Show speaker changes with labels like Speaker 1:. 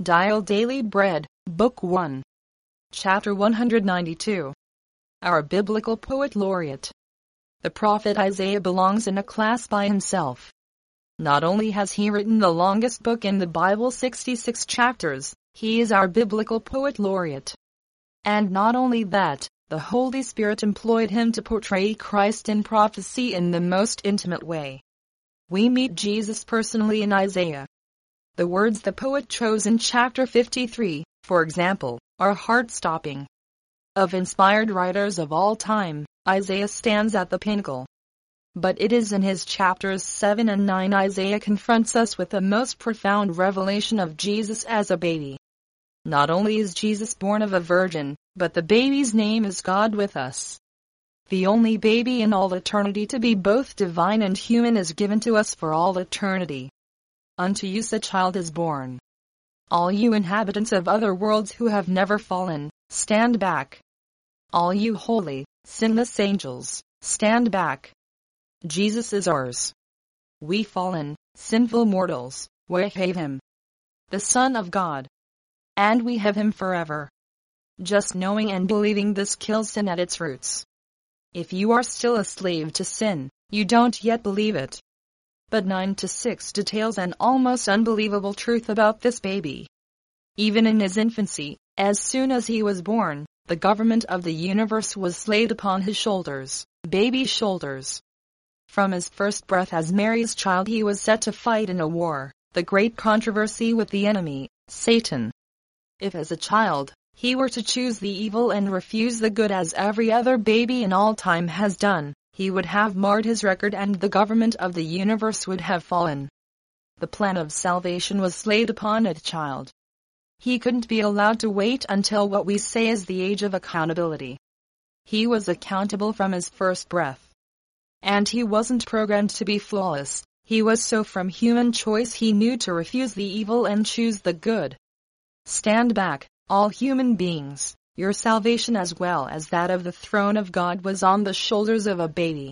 Speaker 1: Dial Daily Bread, Book 1. Chapter 192. Our Biblical Poet Laureate. The prophet Isaiah belongs in a class by himself. Not only has he written the longest book in the Bible, 66 chapters, he is our Biblical Poet Laureate. And not only that, the Holy Spirit employed him to portray Christ in prophecy in the most intimate way. We meet Jesus personally in Isaiah. The words the poet chose in chapter 53, for example, are heart-stopping. Of inspired writers of all time, Isaiah stands at the pinnacle. But it is in his chapters 7 and 9 Isaiah confronts us with the most profound revelation of Jesus as a baby. Not only is Jesus born of a virgin, but the baby's name is God with us. The only baby in all eternity to be both divine and human is given to us for all eternity. Unto you a child is born. All you inhabitants of other worlds who have never fallen, stand back. All you holy, sinless angels, stand back. Jesus is ours. We fallen, sinful mortals, we have him. The Son of God. And we have him forever. Just knowing and believing this kills sin at its roots. If you are still a slave to sin, you don't yet believe it. But 9 to 6 details an almost unbelievable truth about this baby. Even in his infancy, as soon as he was born, the government of the universe was laid upon his shoulders, baby's shoulders. From his first breath as Mary's child he was set to fight in a war, the great controversy with the enemy, Satan. If as a child, he were to choose the evil and refuse the good as every other baby in all time has done, he would have marred his record and the government of the universe would have fallen. The plan of salvation was laid upon a child. He couldn't be allowed to wait until what we say is the age of accountability. He was accountable from his first breath. And he wasn't programmed to be flawless, he was so from human choice he knew to refuse the evil and choose the good. Stand back, all human beings. Your salvation as well as that of the throne of God was on the shoulders of a baby.